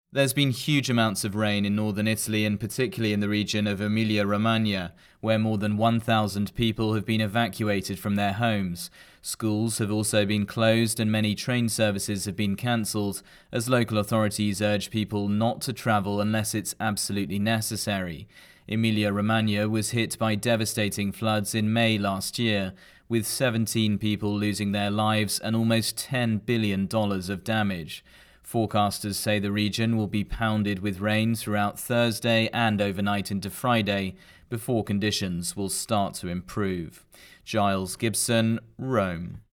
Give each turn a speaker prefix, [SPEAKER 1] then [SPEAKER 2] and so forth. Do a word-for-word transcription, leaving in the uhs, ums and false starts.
[SPEAKER 1] There's been huge amounts of rain in northern Italy and particularly in the region of Emilia-Romagna, where more than one thousand people have been evacuated from their homes. Schools have also been closed and many train services have been cancelled as local authorities urge people not to travel unless it's absolutely necessary. Emilia-Romagna was hit by devastating floods in May last year, with seventeen people losing their lives and almost ten billion dollars of damage. Forecasters say the region will be pounded with rain throughout Thursday and overnight into Friday before conditions will start to improve. Giles Gibson, Rome.